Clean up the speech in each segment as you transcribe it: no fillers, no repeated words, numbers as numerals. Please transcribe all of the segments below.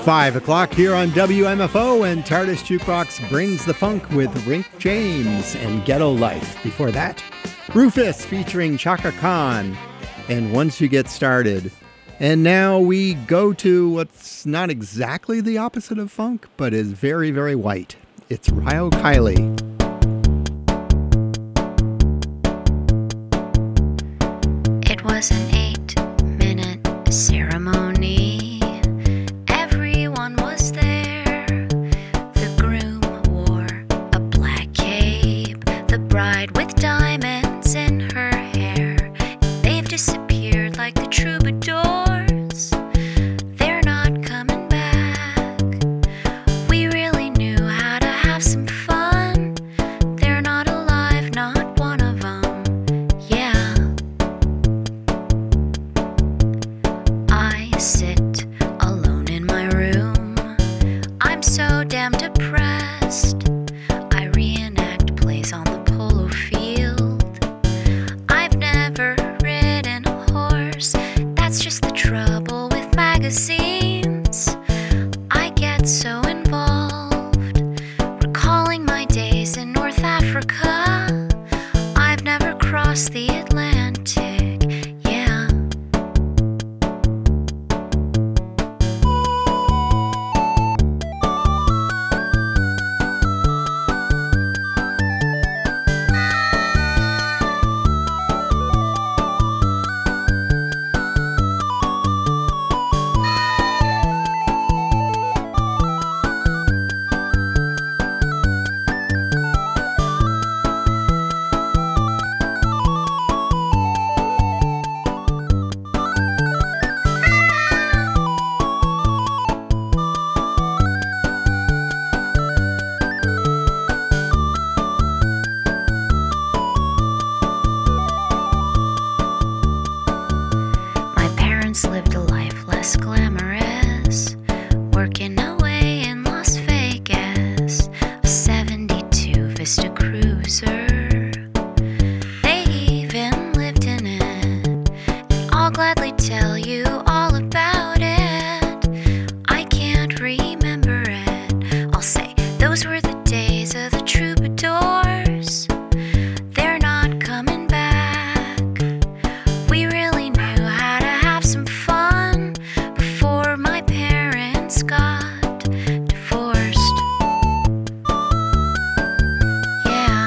5 o'clock here on WMFO, and TARDIS Jukebox brings the funk with Rink James and Ghetto Life. Before that, Rufus featuring Chaka Khan and Once You Get Started. And now we go to what's not exactly the opposite of funk, but is very, very white. It's Ryo Kiley. It was an 8-minute ceremony. Everyone was there. The groom wore a black cape, the bride with diamonds in her hair. They've disappeared like the troubadours. They're not coming back. We really knew how to have some fun. They're not alive, not one of them. Yeah. I sit alone in my room. I'm so damn depressed. I reenact plays on the polo field. I've never ridden a horse. That's just the trouble with magazines. I get so involved, recalling my days in North Africa. I've never crossed the Atlantic. Yeah. My parents lived a life less glamorous, working away in Las Vegas, a 72 Vista Cruiser. They even lived in it, and I'll gladly tell you all about it. I can't remember it. I'll say those were the days of the troubadours. They're not coming back. We really knew how to have some fun before my parents got divorced. Yeah.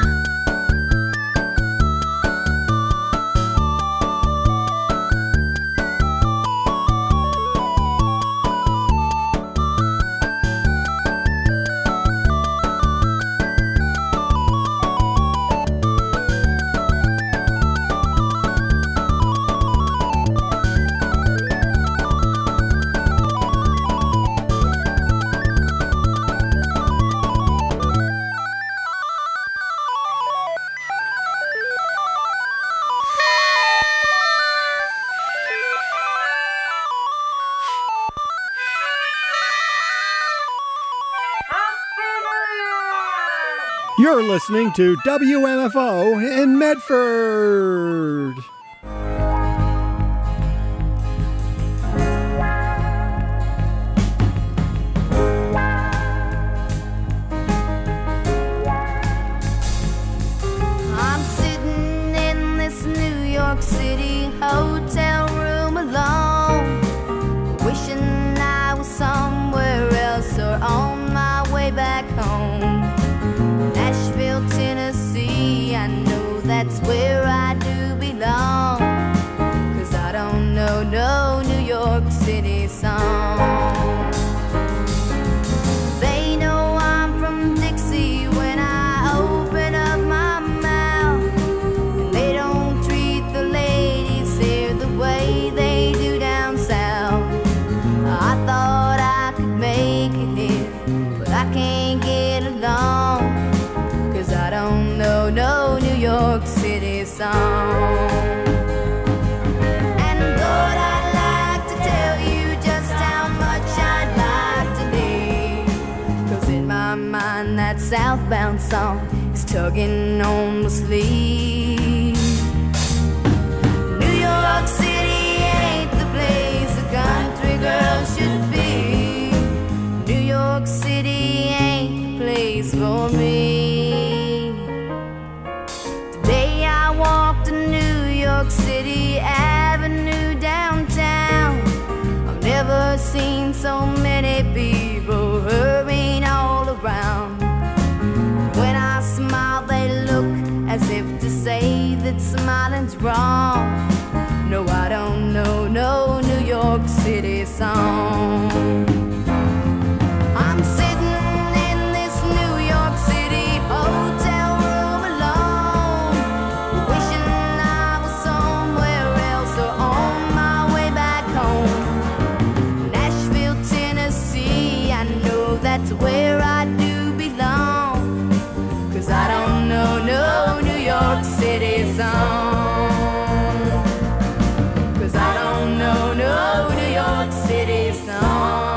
You're listening to WMFO in Medford. I'm sitting in this New York City hotel room alone, wishing I was somewhere else or on my way back home. Nashville, Tennessee, I know that's where I do belong, 'cause I don't know no New York City song. They know I'm from Dixie when I open up my mouth, and they don't treat the ladies here the way they do down south. I thought I could make it here, but I can't get along, 'cause I don't know no New York City song. And Lord, I'd like to tell you just how much I'd like to leave, 'cause in my mind that southbound song is tugging on my sleeve. New York City ain't the place a country girl should be. City song. I'm sitting in this New York City hotel room alone, wishing I was somewhere else or on my way back home. Nashville, Tennessee, I know that's where I do belong, 'cause I don't know no New York City song. 'Cause I don't know no New York City song.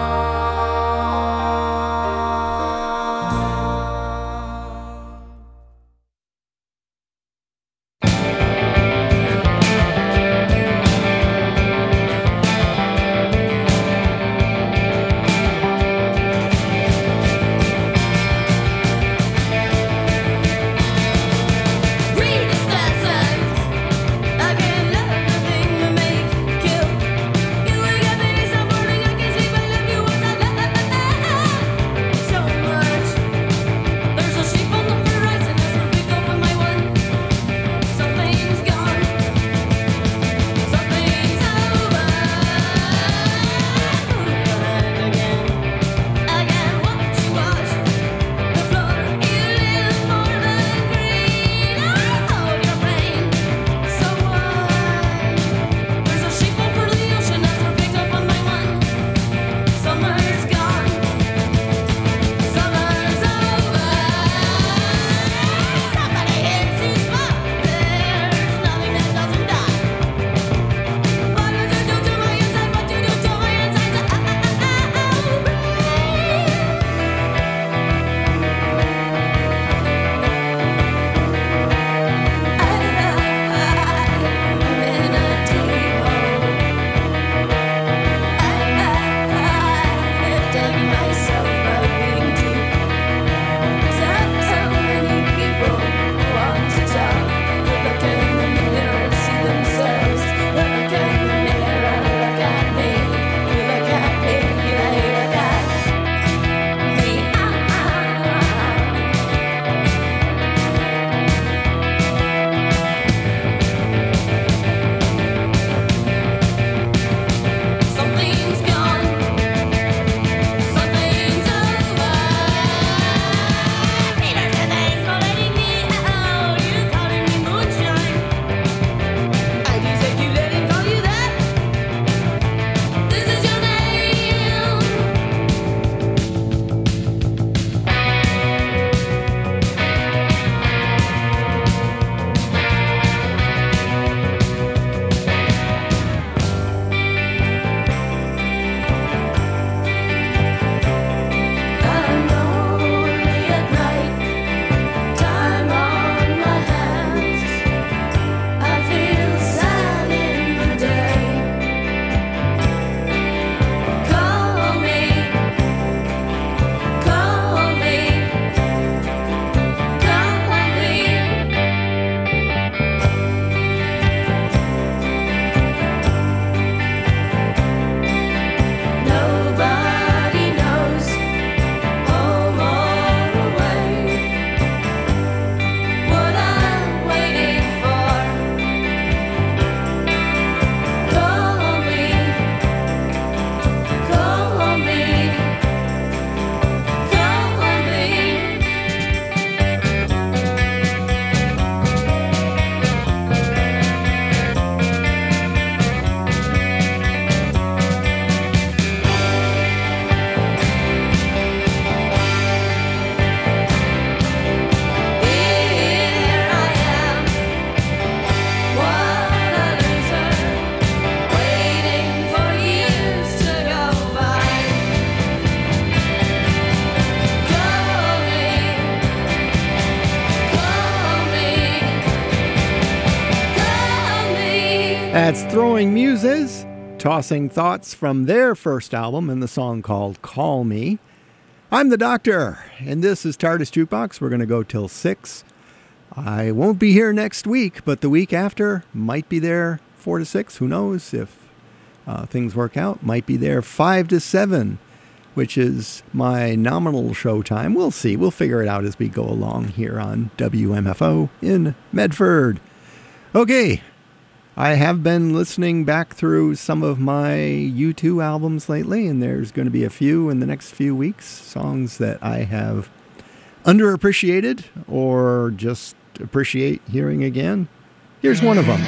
Read the stat signs. I can't love nothing to make kill. You wake up in some morning, I can't sleep. I love you once I love so much. There's a sheep on the horizon as we pick up on my one. Something's gone. Something's over. Again, watch you wash the floor. You live more than green. I hold your brain. So what? There's a sheep over the ocean as we pick up on my one. Summer's gone. Summer's over. Somebody hits you small. There's nothing that doesn't die. What did you do to my inside? What you do to my inside? Something's gone. Something's over. Peter said thanks for letting me out. You calling me moonshine. I do say you let him call you that. This is your name. I'm lonely at night. Time on my hands. I feel sad in the day. Call me. Call me. Call me. Nobody knows, home or away, what I'm waiting for. Call me, call me, call me. Here I am, what a loser, waiting for years to go by. Call me, call me, call me. That's Throwing Muses, tossing thoughts from their first album and the song called Call Me. I'm the Doctor, and this is TARDIS Jukebox. We're going to go till 6. I won't be here next week, but the week after might be there 4 to 6. Who knows if things work out. Might be there 5 to 7, which is my nominal show time. We'll see. We'll figure it out as we go along here on WMFO in Medford. Okay, I have been listening back through some of my U2 albums lately, and there's going to be a few in the next few weeks, songs that I have underappreciated or just appreciate hearing again. Here's one of them.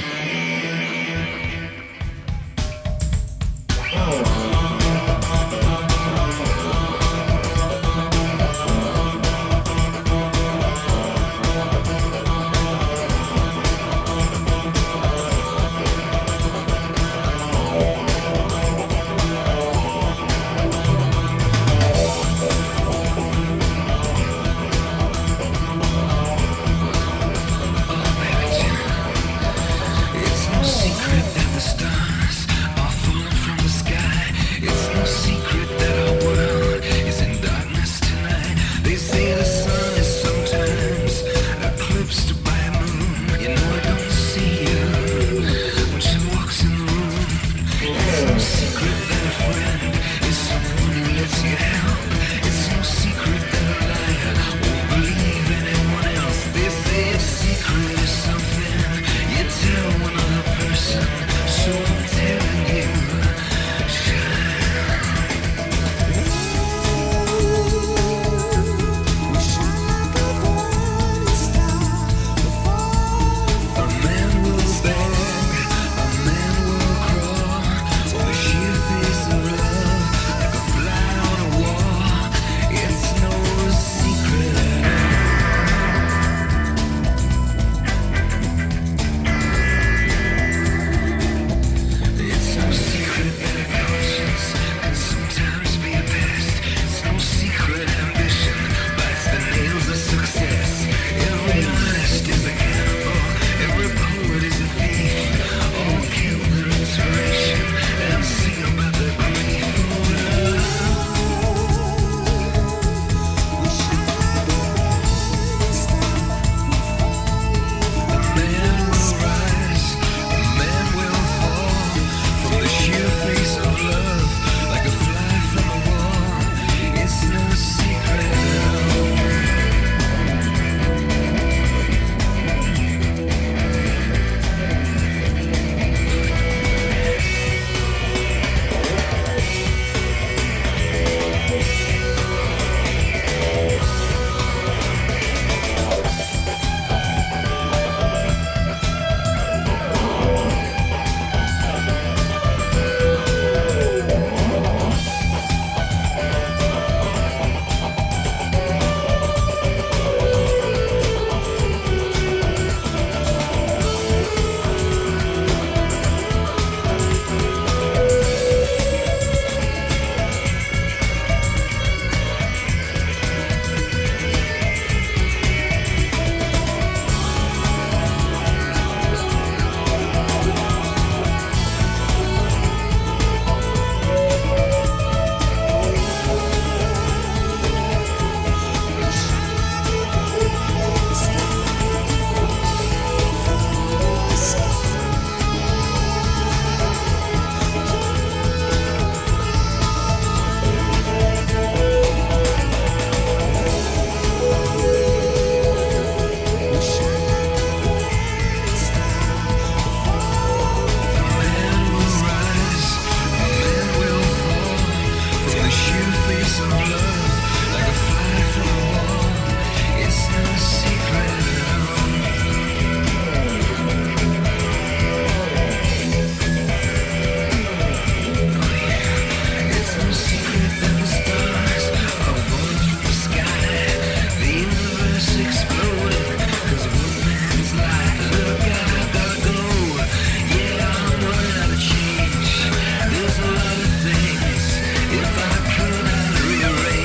If I could, I'd rewrite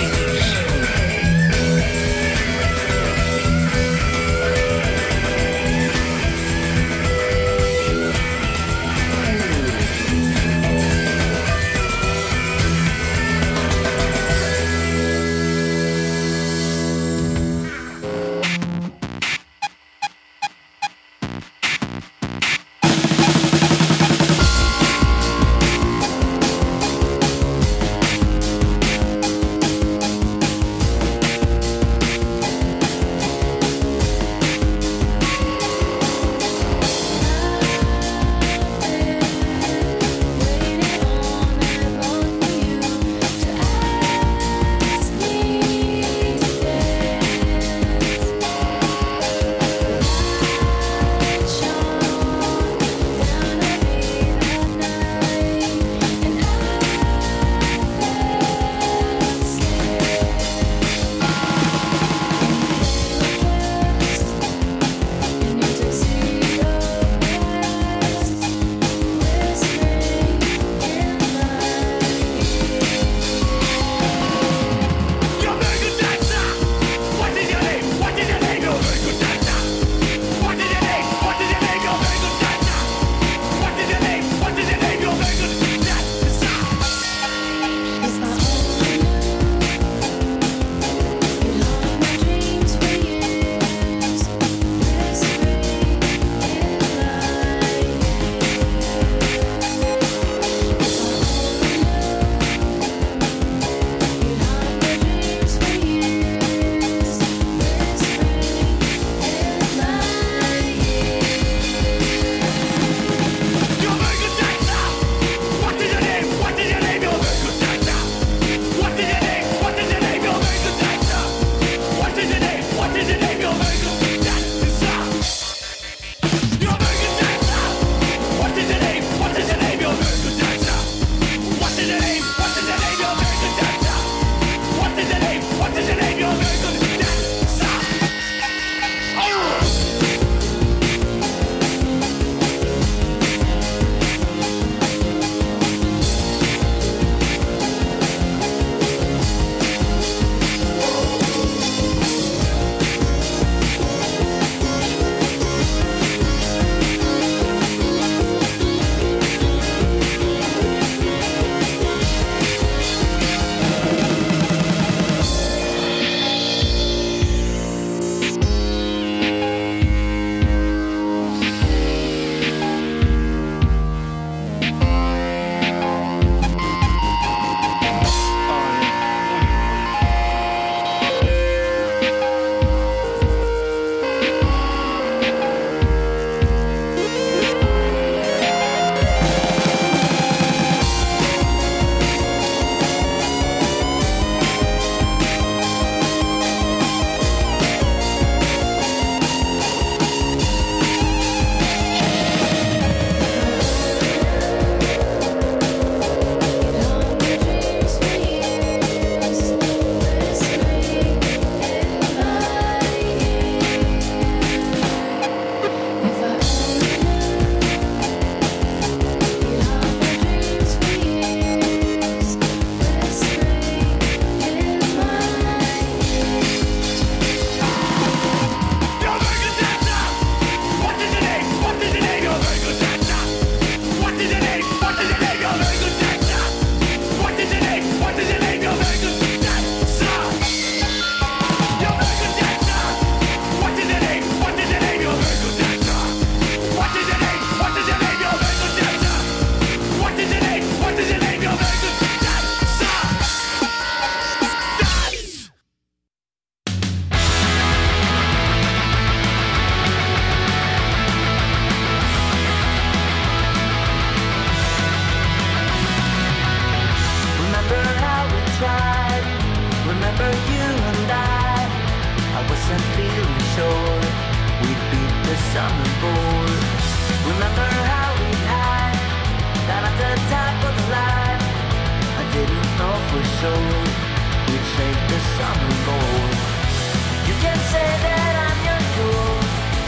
tried. Remember you and I wasn't feeling sure we'd beat the summer board. Remember how we'd hide down at the top of the line. I didn't know for sure we'd shake the summer board. You can say that I'm your fool.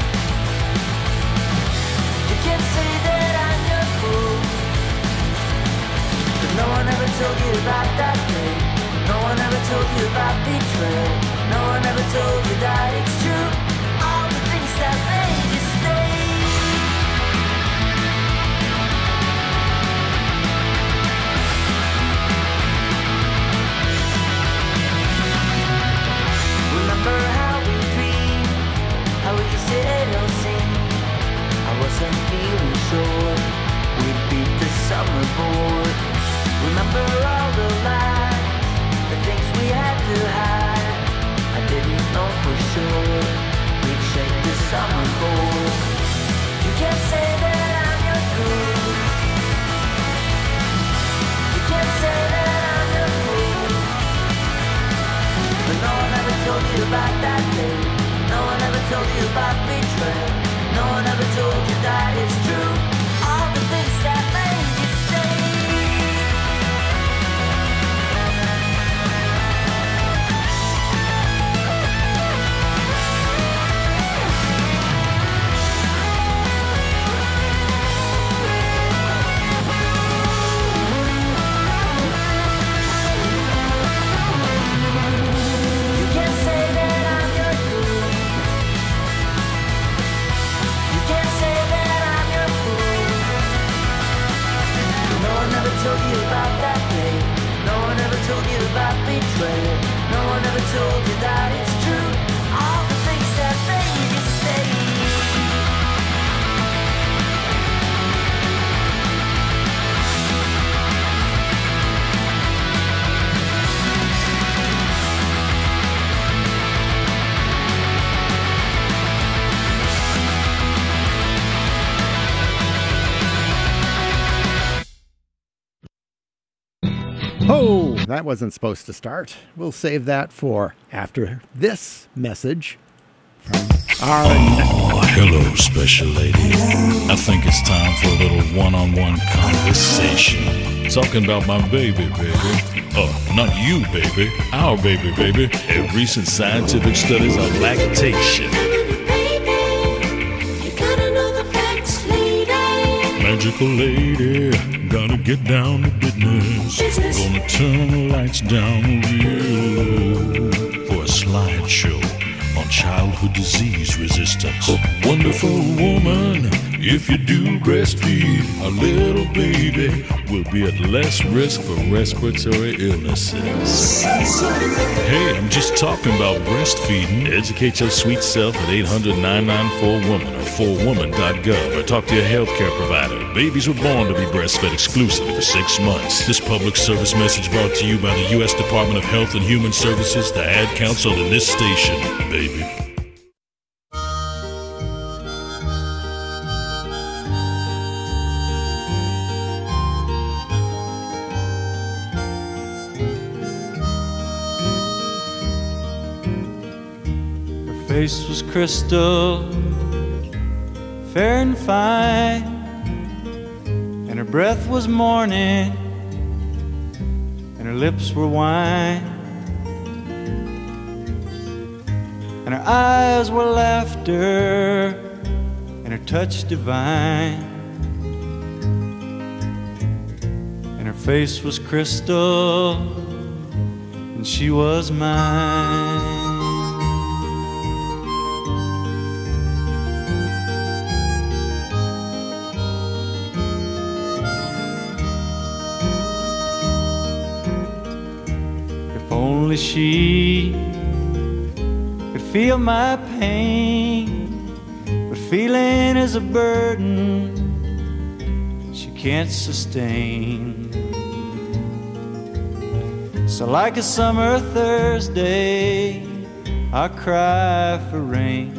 You can say that I'm your fool. But no one ever told you about that day. No one ever told you about betrayal. No one ever told you that it's true. All the things that made you stay. Remember how we dreamed, how we said no sin. I wasn't feeling sure we'd beat the summer board. Remember all the lies, the things we had to hide. I didn't know for sure we'd shake the summer board. You can't say that I'm your fool. You can't say that I'm your fool. But no one ever told you about that day. No one ever told you about betrayal. No one ever told you that it's true. All the things that made you stay. Told you about that day. No one ever told you about betrayal. No one ever told you that it's true. All the things that made you stay. Oh, that wasn't supposed to start. We'll save that for after this message from our... Oh, hello, special lady. I think it's time for a little one-on-one conversation. Talking about my baby. Not you, baby. Our baby. Recent scientific studies on lactation. Magical lady, gotta get down to business. Gonna turn the lights down real low for a slideshow on childhood disease resistance. Wonderful woman, if you do breastfeed, a little baby will be at less risk for respiratory illnesses. Hey, I'm just talking about breastfeeding. Educate your sweet self at 800-994-WOMAN or 4woman.gov or talk to your healthcare provider. Babies were born to be breastfed exclusively for 6 months. This public service message brought to you by the U.S. Department of Health and Human Services, the Ad Council, and this station, baby. Face was crystal, fair and fine, and her breath was morning, and her lips were wine, and her eyes were laughter, and her touch divine, and her face was crystal, and she was mine. Only she could feel my pain, but feeling is a burden she can't sustain. So like a summer Thursday, I cry for rain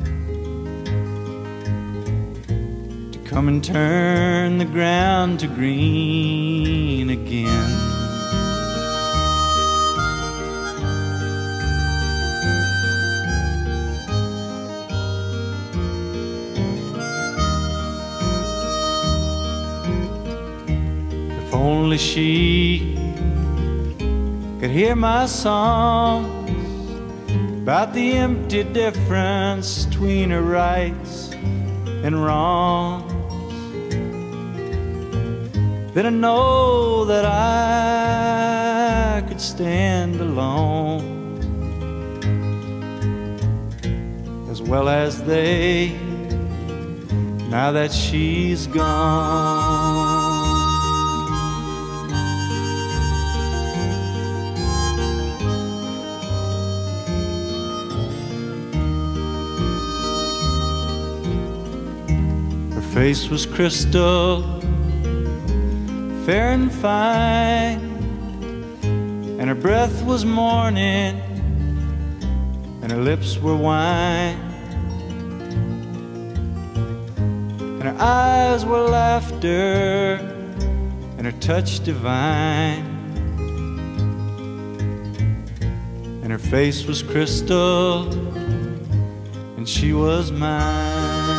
to come and turn the ground to green again. only she could hear my songs about the empty difference between her rights and wrongs, then I know that I could stand alone as well as they, now that she's gone. Her face was crystal, fair and fine, and her breath was morning, and her lips were wine, and her eyes were laughter, and her touch divine, and her face was crystal, and she was mine.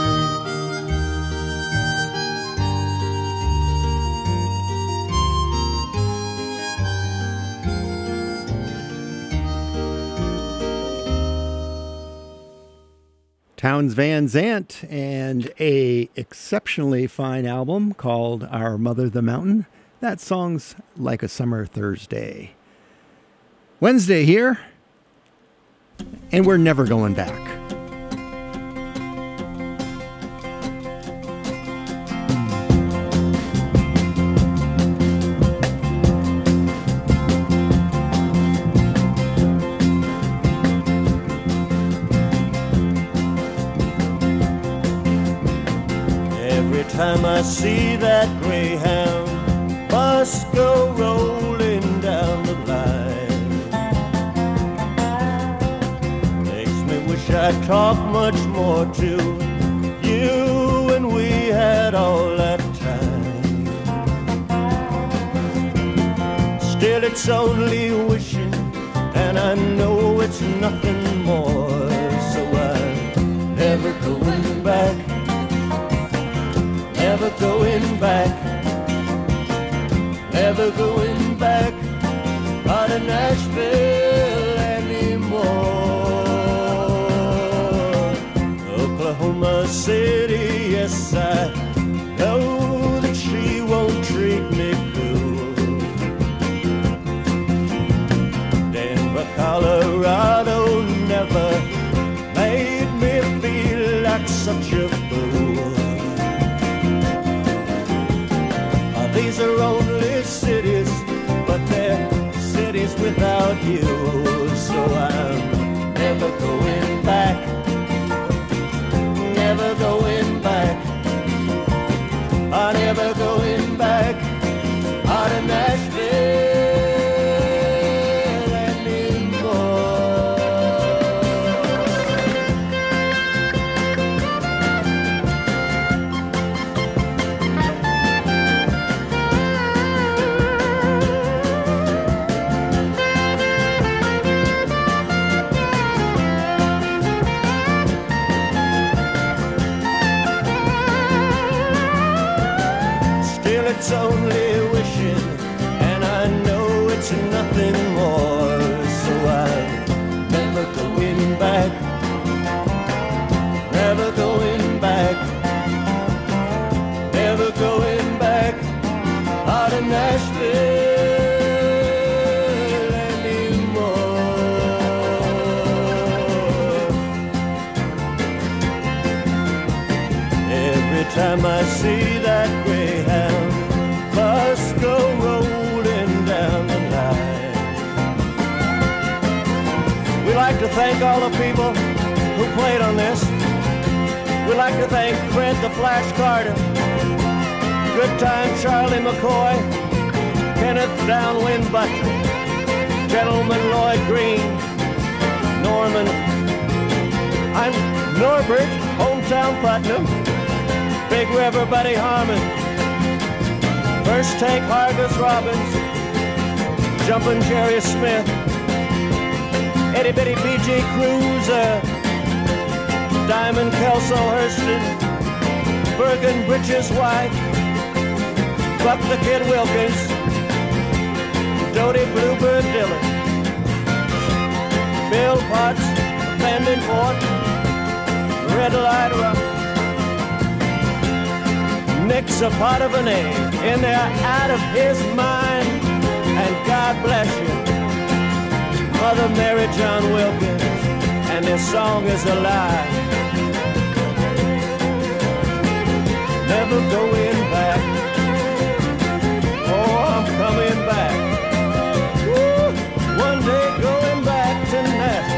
Townes Van Zandt and a exceptionally fine album called Our Mother the Mountain. That song's Like a Summer Thursday. Wednesday here, and we're never going back. Time I see that Greyhound bus go rolling down the line, makes me wish I'd talk much more to you when we had all that time. Still it's only wishing, and I know it's nothing more, so I'm never going back, never going back, never going back out of Nashville anymore. Oklahoma City, yes, I know that she won't treat me cool. Denver, Colorado never made me feel like such a fool. These are only cities, but they're cities without you. So I'm never going back, never going back, I'm never going back out of Nashville it's only wishing, and I know it's nothing more. So I'm never going back, never going back, never going back out of Nashville anymore. Every time I see that Greyhound bus go rolling down the line, we like to thank all the people who played on this. We'd like to thank Fred the Flash Carter, Good Time Charlie McCoy, Kenneth Downwind Butler, Gentleman Lloyd Green, Norman, I'm Norbert, Hometown Putnam, Big River Buddy Harmon, First Take Hargus Robbins, Jumpin' Jerry Smith, Itty Bitty B.G. Cruiser, Diamond Kelso Hurston, Bergen Bridges White, Buck the Kid Wilkins, Dodie Bluebird Dillon, Bill Potts, Bandon Fort, Red Light Rock. Nick's a part of an egg, and they're out of his mind. And God bless you, Mother Mary John Wilkins, and this song is alive. Never going back. Oh, I'm coming back. Woo! One day going back to Nashville.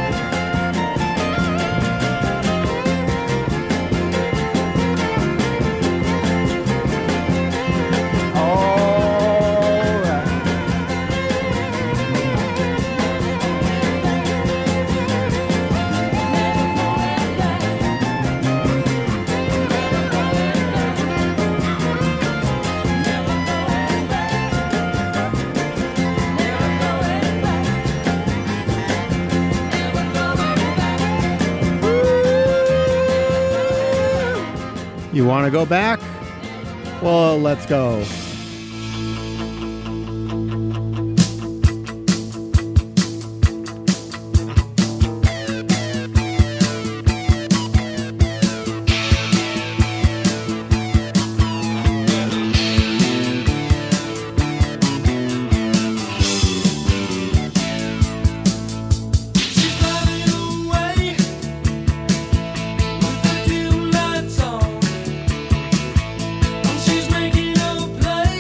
You want to go back? Well, let's go. She's making a play.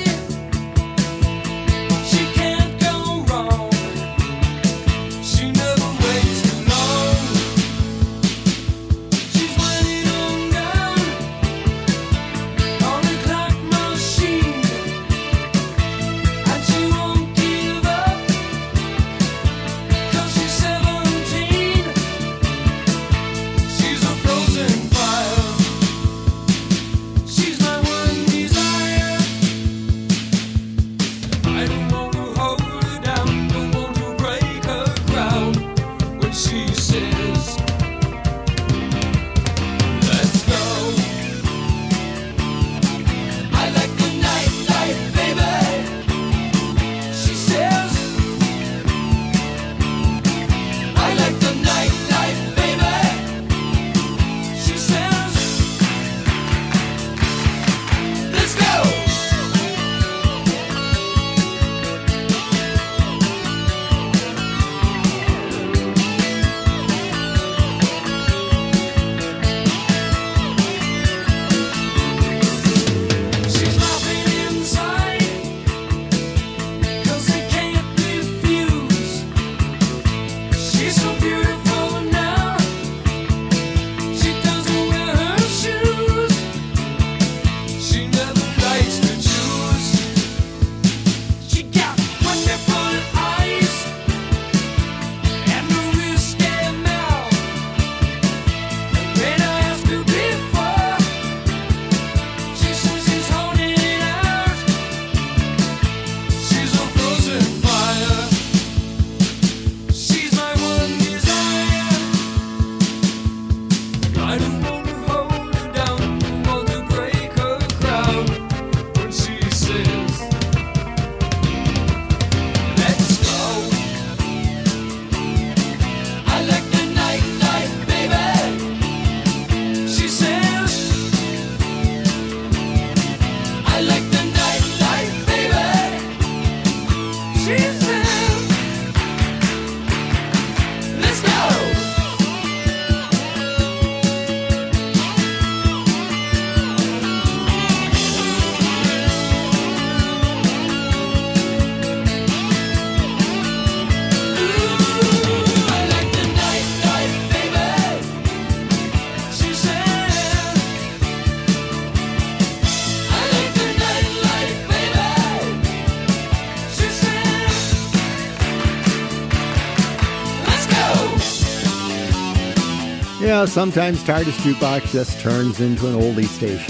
Yeah, sometimes TARDIS Jukebox just turns into an oldie station.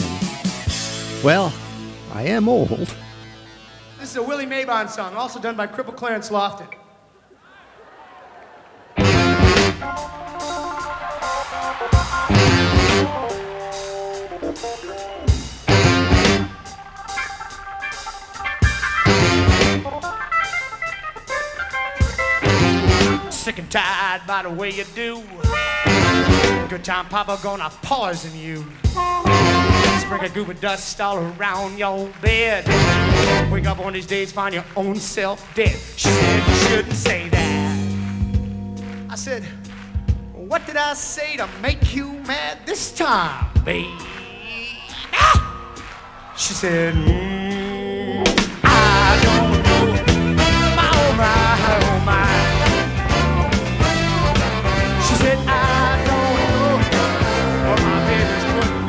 Well, I am old. This is a Willie Mabon song, also done by Cripple Clarence Lofton. sick and tired by the way you do. Good time papa gonna poison you. Sprinkle goop of dust all around your bed. Wake up on these days, find your own self dead. She said you shouldn't say that. I said, what did I say to make you mad this time, babe? She said, I don't know, my oh my, oh my. She said, I don't know what my baby's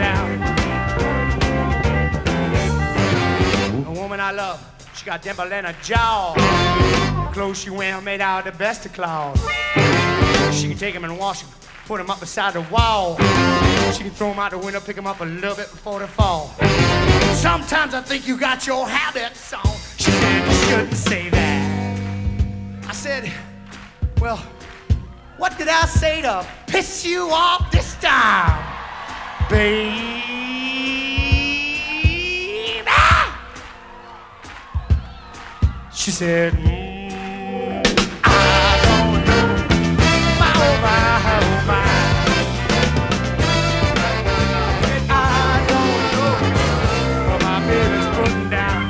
putting down. A woman I love, she got dimple in her jaw. The clothes she wear made out of the best of cloth. She can take them and wash them, put them up beside the wall. She can throw them out the window, pick them up a little bit before they fall. Sometimes I think you got your habits on. She said you shouldn't say that. I said, well, what did I say to piss you off this time, babe? She said, I don't know, my oh my, oh my. I don't know what my baby's putting down.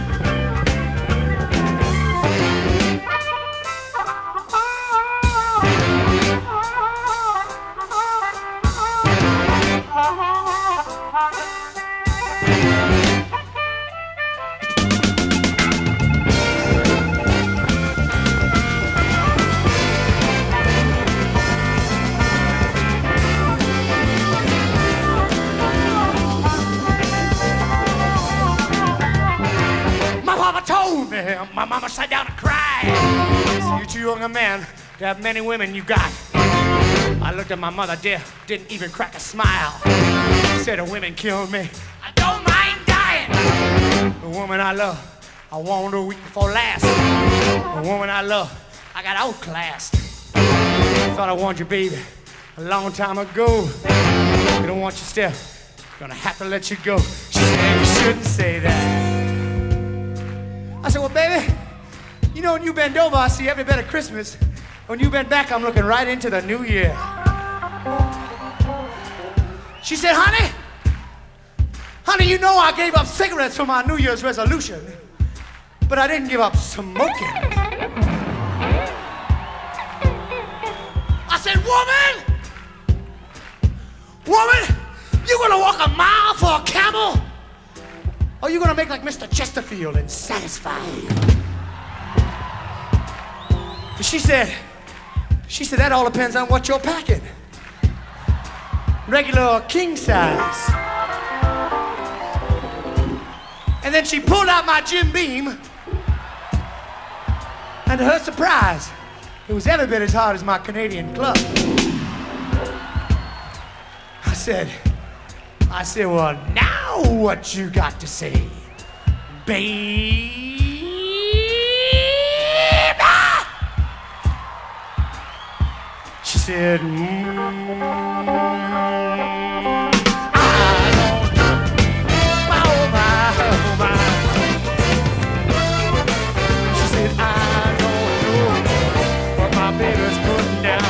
Told me, my mama sat down and cried. So you too young a man to have many women you got. I looked at my mother, dear, didn't even crack a smile. Said the women killed me, I don't mind dying. The woman I love, I warned her a week before last. The woman I love, I got outclassed. Thought I warned you, baby, a long time ago. You don't want your step, gonna have to let you go. She said you shouldn't say that. I said, well, baby, you know when you bend over, I see every bit of Christmas. When you bend back, I'm looking right into the new year. She said, honey, you know I gave up cigarettes for my New Year's resolution, but I didn't give up smoking. I said, woman, you gonna walk a mile for a camel? Or are you gonna make like Mr. Chesterfield and satisfy you? But she said, that all depends on what you're packing. Regular or king size. And then she pulled out my Jim Beam, and to her surprise, it was every bit as hard as my Canadian club. I said, well, now what you got to say, babe? She said, She said, I don't know what my baby's putting down.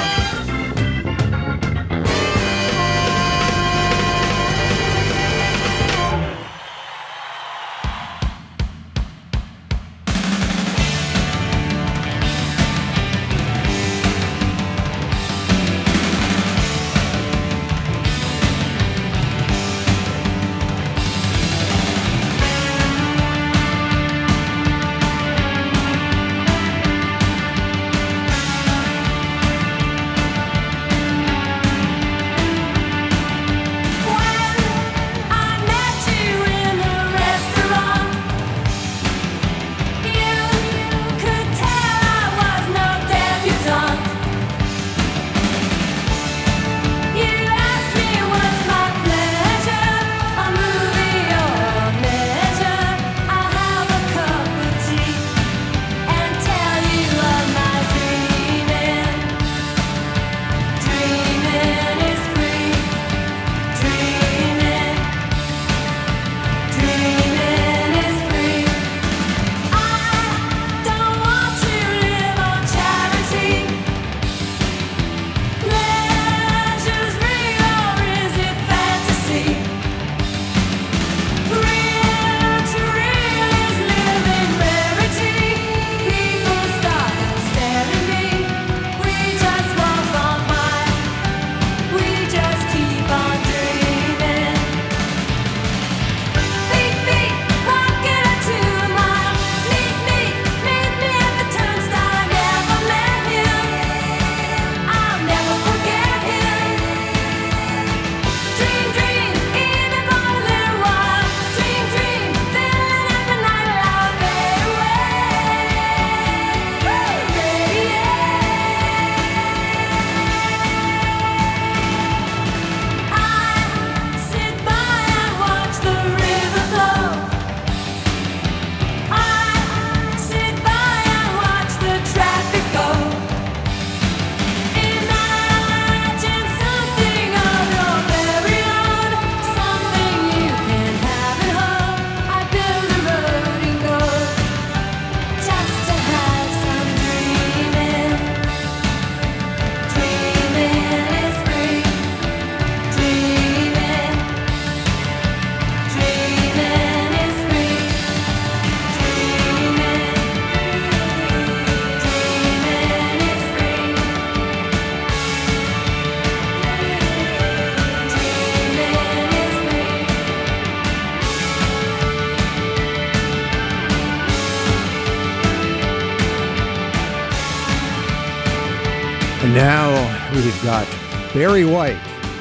And now we've got Barry White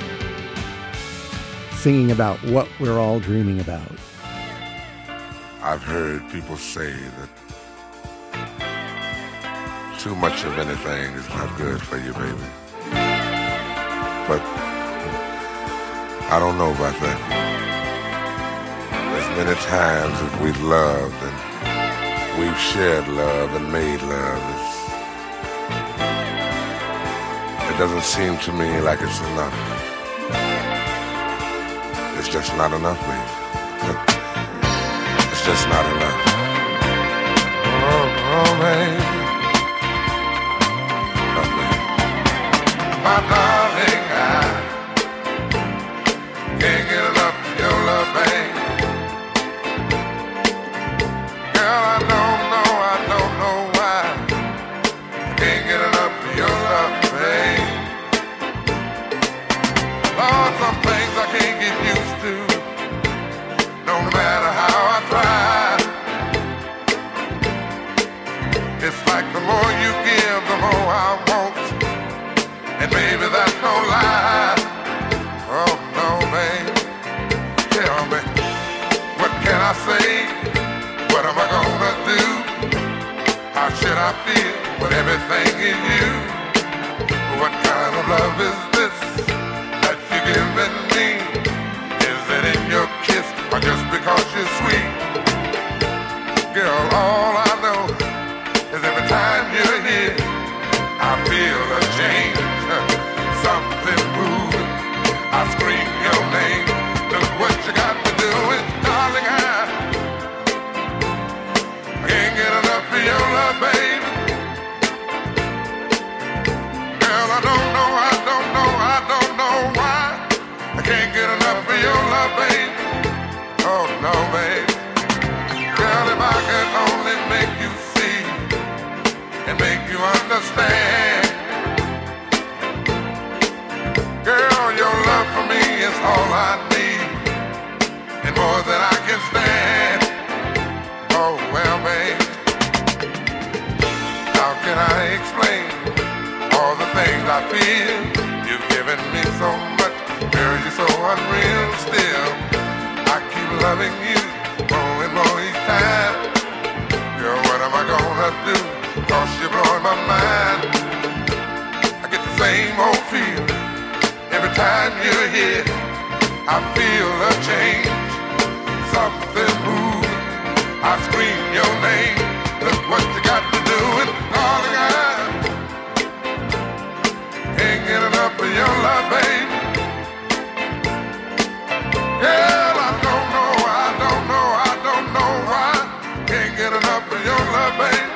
singing about what we're all dreaming about. I've heard people say that too much of anything is not good for you, baby. But I don't know about that. There's many times that we've loved and we've shared love and made love. It doesn't seem to me like it's enough. It's just not enough, baby. It's just not enough. Oh, baby. Oh, baby. My darling, I can't get enough of your love, baby. Girl, I don't know why. I can't get enough of your love, baby. Lord, some things I can't get used to, no matter how I try. It's like the more you give, the more I want. And baby, that's no lie. Oh no, baby. Tell me, what can I say? What am I gonna do? How should I feel with everything in you? What kind of love is this that you're giving me? Is it in your kiss or just because you're sweet? Girl, all I know is every time you're here, I feel a change, something moving. I scream your name. Look what you got to do with, darling, I can't get enough of your love, baby. Girl, I don't know why I can't get enough of your love, baby. Oh no, baby. Girl, if I could only make you see and make you understand. Girl, your love for me is all I need and more than I can stand. Oh well, babe, how can I explain all the things I feel? You've given me so much, girl, you're so unreal still. I keep loving you more and more each time. Girl, what am I gonna do? 'Cause you're blowing my mind. I get the same old feeling every time you're here. I feel a change, something moving. I scream your name. Look what you got to do, and darling, I can't get enough of your love, baby. Girl, I don't know why. Can't get enough of your love, baby.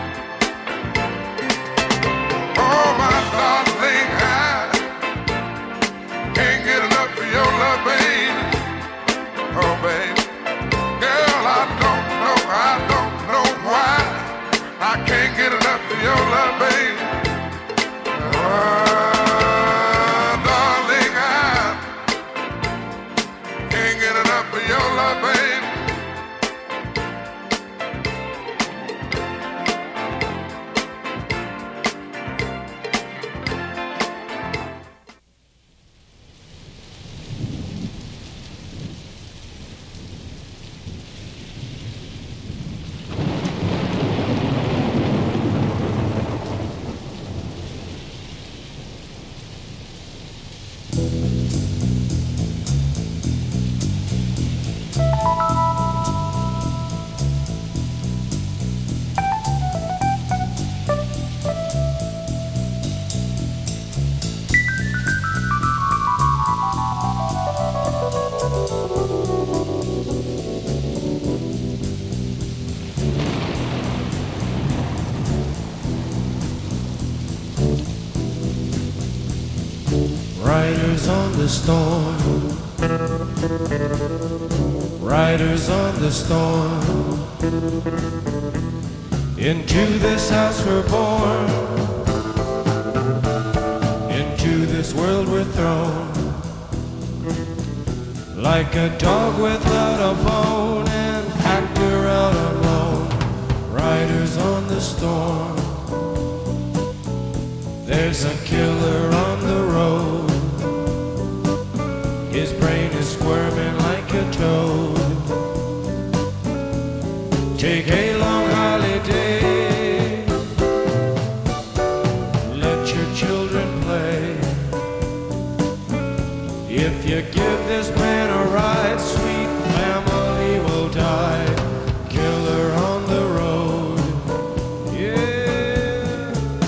Oh, my darling, I can't get enough of your love, baby. Oh, baby. Girl, I don't know why. I can't get enough of your love, baby. Oh, darling, I can't get enough of your love, baby. Riders on the storm, riders on the storm. Into this house we're born, into this world we're thrown. Like a dog without a bone, an actor out alone. Riders on the storm. There There's a killer on the road. His brain is squirming like a toad. Take a long holiday. Let your children play. If you give this man a ride, sweet family will die. Killer on the road. Yeah.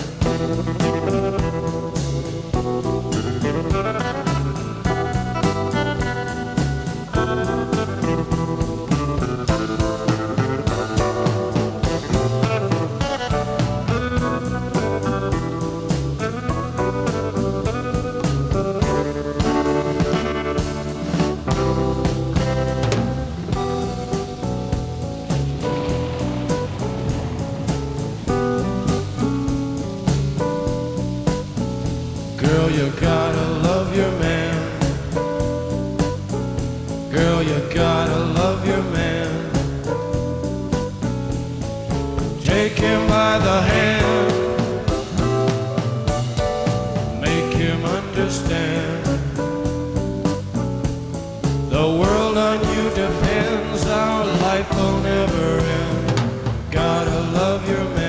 Girl, you gotta love your man. Girl, you gotta love your man. Take him by the hand. Make him understand. The world on you depends. Our life will never end. Gotta love your man.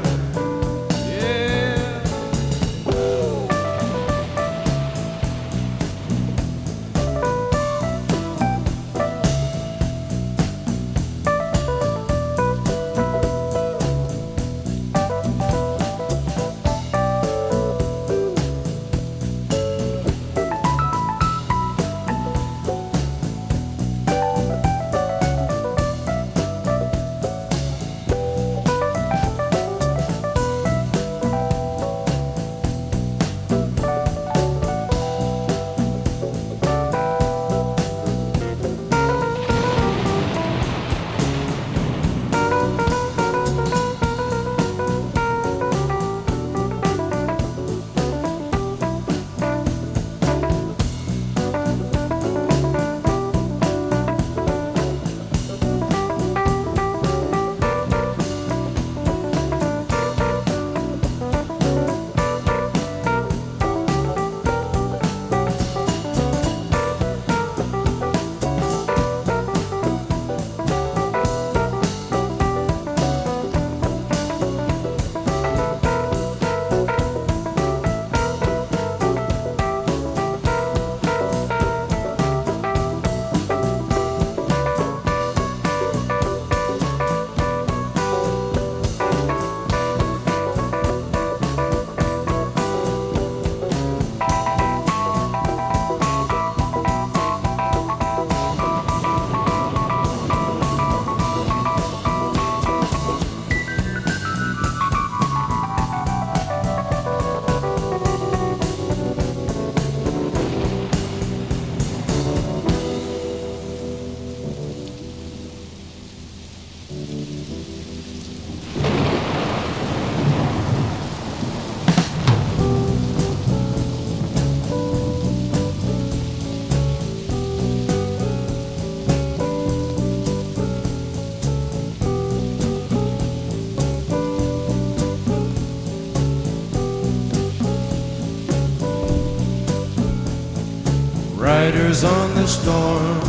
Riders on the storm.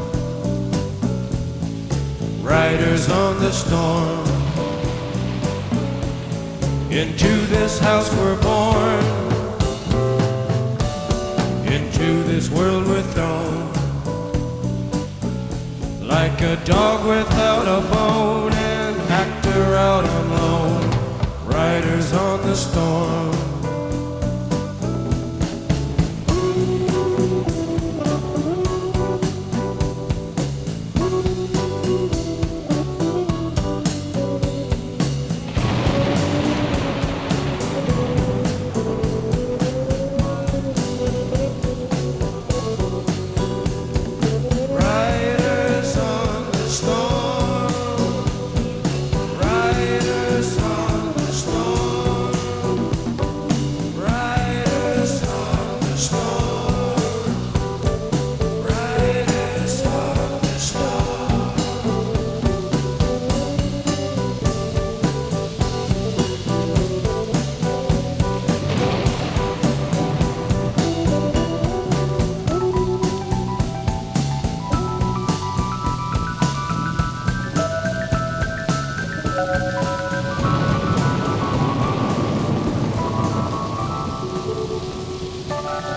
Riders on the storm. Into this house we're born. Into this world we're thrown. Like a dog without a bone, an actor out alone. Riders on the storm.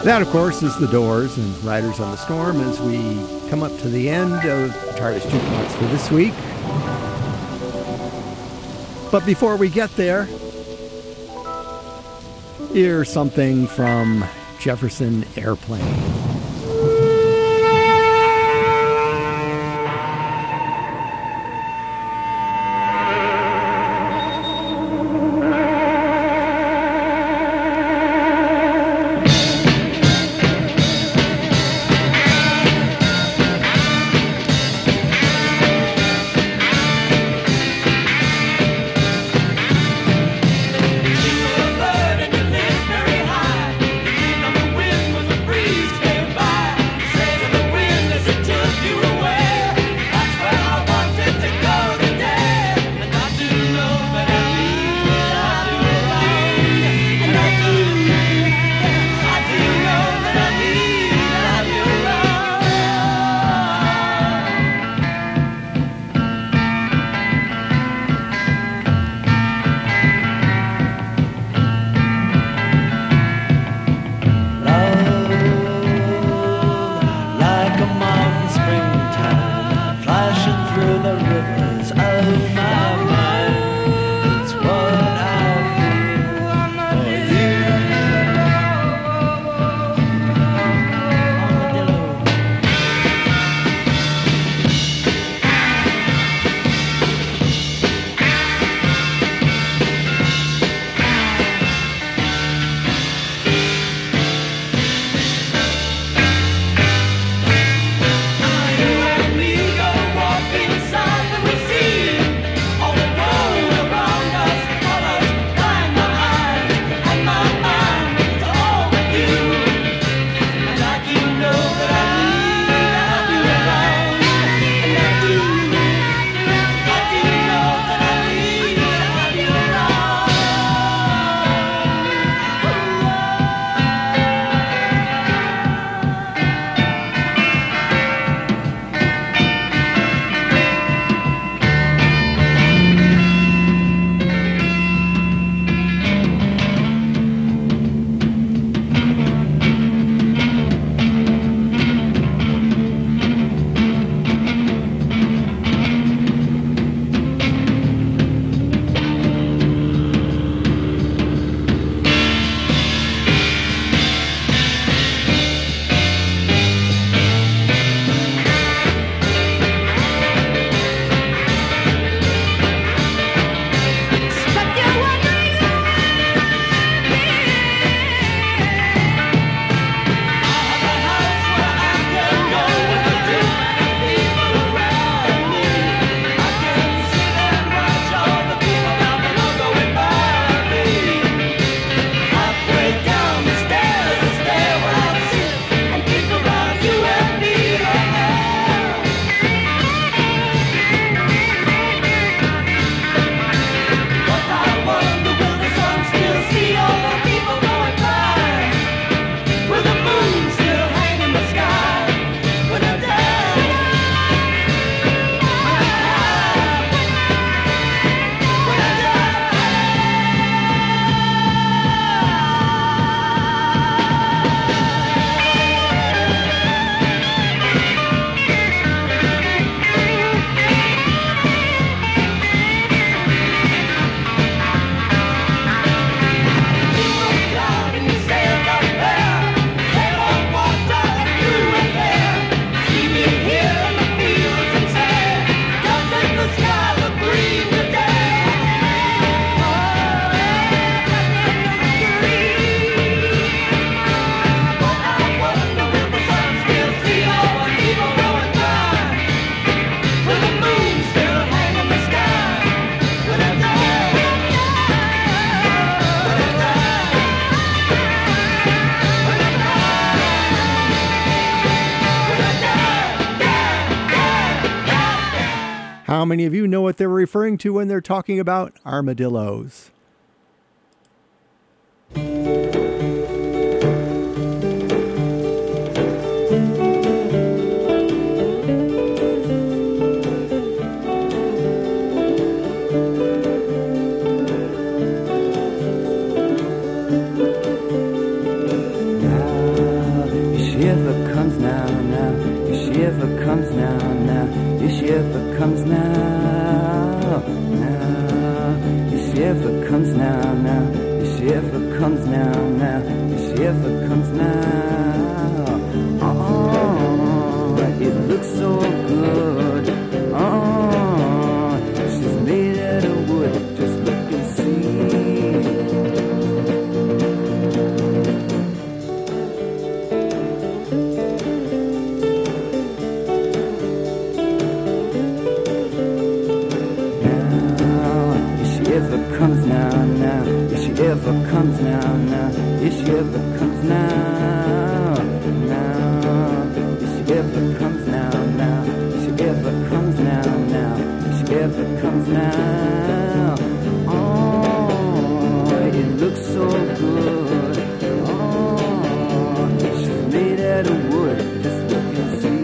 That, of course, is The Doors and Riders on the Storm as we come up to the end of TARDIS Jukebox for this week. But before we get there, here's something from Jefferson Airplane. How many of you know what they're referring to when they're talking about armadillos? comes now, now. If she ever comes now, now. If she ever comes now, now. If she ever comes now. Oh, it looks so good. Oh, she's made out of wood. Just look and see. Comes now, now. If she ever comes now, now. If she ever comes now, now. If she ever comes now, now. If she ever comes now, now. If she ever comes now. Oh, it looks so good. Oh, she's made out of wood. Just look and see.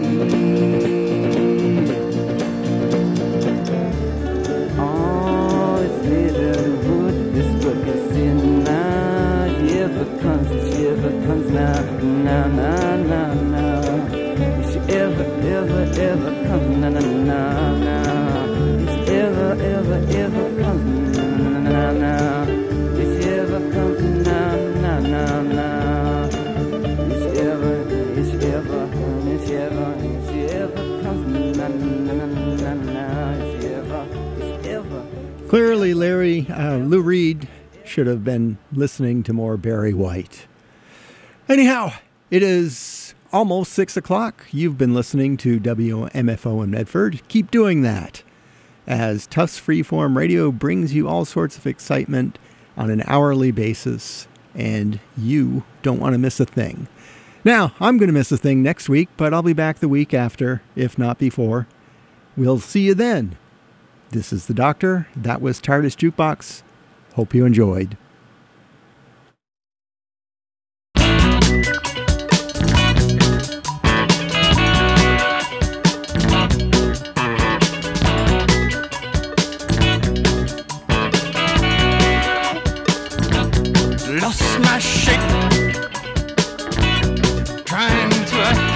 Comes now, now, now, now, now. If she ever, ever, ever comes now, now, now. If she ever, ever, ever comes now, now, now. If she ever comes now, now, now, now. If she ever comes now, now, now, now. If she ever. Clearly, Lou Reed should have been listening to more Barry White. Anyhow, it is almost 6 o'clock. You've been listening to WMFO in Medford. Keep doing that, as Tufts Freeform Radio brings you all sorts of excitement on an hourly basis, and you don't want to miss a thing. Now, I'm going to miss a thing next week, but I'll be back the week after, if not before. We'll see you then. This is the Doctor. That was TARDIS Jukebox. Hope you enjoyed. Lost my shape, trying to